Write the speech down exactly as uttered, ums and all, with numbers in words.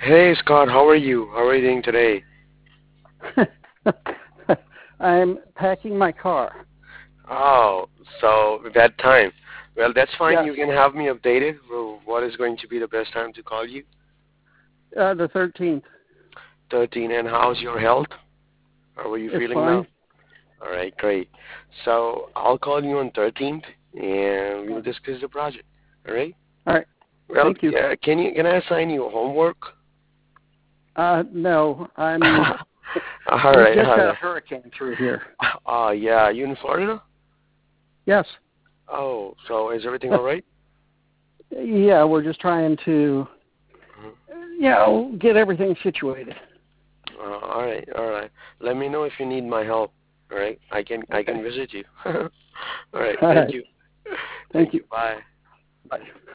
Hey Scott, how are you? How are you doing today? I'm packing my car. Oh, so that time. Well, that's fine. Yes, You can have me updated. Well, what is going to be the best time to call you? uh, the thirteenth. thirteen. And how's your health? How are you It's feeling now? fine. All right, great. So I'll call you on thirteenth, and we'll discuss the project. All right. All right. Well, Thank you. yeah, can you can I assign you homework? Uh, no, I'm. all We right, just all had a right. hurricane through here. Oh, yeah. You in Florida? Yes. Oh, so is everything all right? Yeah, we're just trying to, Mhm. you know, get everything situated. Uh, all right, all right. Let me know if you need my help. All right, I can I Okay. can visit you. all right, All thank right. you, Thank thank you. you. Bye. Bye.